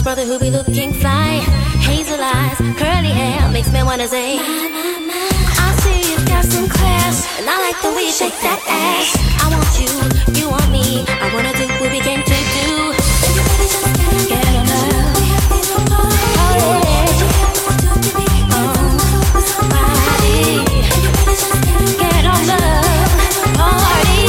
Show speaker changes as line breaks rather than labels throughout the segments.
brother who be looking fly. Hazel eyes, curly hair, makes me wanna say I see you got some class, and I like the way you shake that ass. I want you, you want me, I wanna do what we came to do. Get on up. Oh yeah. Somebody. Get on up. Party.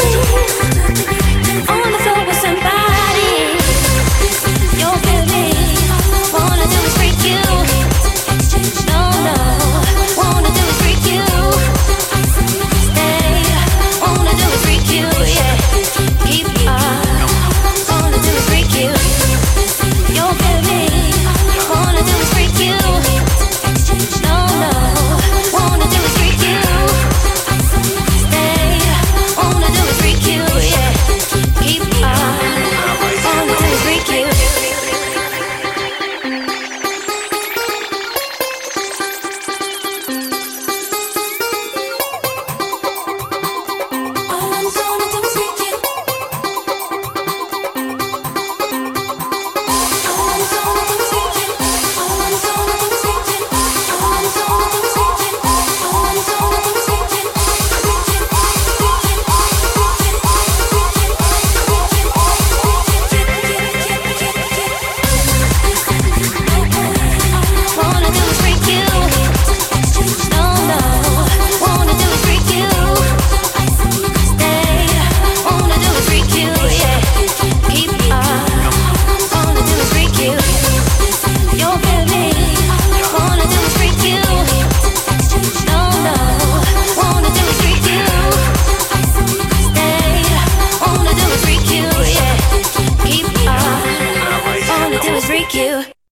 On the floor with somebody. You'll feel me. Wanna do is freak you. No, no. Wanna do is freak you. Stay. Wanna do is freak you. Yeah. Keep up. Wanna do is freak you. You'll feel me. Wanna do is freak you. No, no. Wanna do is freak you. Stay. Wanna do is freak you. Yeah. Keep up. Wanna do is freak you. Wanna do is freak you. No, no. Wanna do is freak you. Stay. Wanna do is freak you. Yeah. Keep up. Wanna do is freak you. You'll feel me. Wanna do is freak you. No, no. Wanna do is freak you. Stay. Wanna do is freak you. Yeah. Keep up. Wanna do is freak you.